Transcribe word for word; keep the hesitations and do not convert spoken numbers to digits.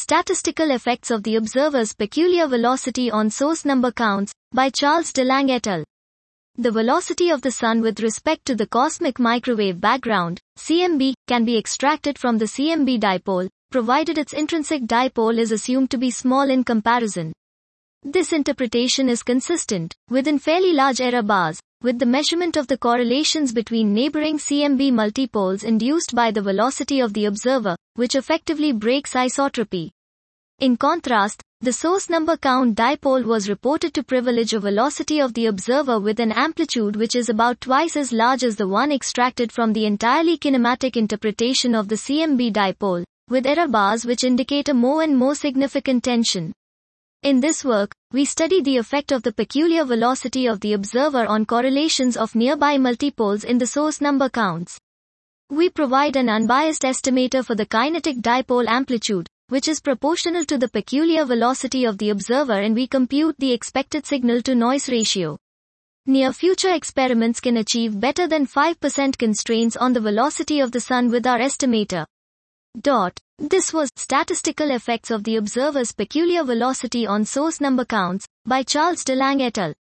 Statistical Effects of the Observer's Peculiar Velocity on Source Number Counts, by Charles DeLange et al. The velocity of the Sun with respect to the cosmic microwave background, C M B, can be extracted from the C M B dipole, provided its intrinsic dipole is assumed to be small in comparison. This interpretation is consistent, within fairly large error bars, with the measurement of the correlations between neighboring C M B multipoles induced by the velocity of the observer, which effectively breaks isotropy. In contrast, the source number count dipole was reported to privilege a velocity of the observer with an amplitude which is about twice as large as the one extracted from the entirely kinematic interpretation of the C M B dipole, with error bars which indicate a more and more significant tension. In this work, we study the effect of the peculiar velocity of the observer on correlations of nearby multipoles in the source number counts. We provide an unbiased estimator for the kinetic dipole amplitude, which is proportional to the peculiar velocity of the observer, and we compute the expected signal-to-noise ratio. Near-future experiments can achieve better than five percent constraints on the velocity of the Sun with our estimator. Dot. This was Statistical Effects of the Observer's Peculiar Velocity on Source Number Counts, by Charles DeLange et al.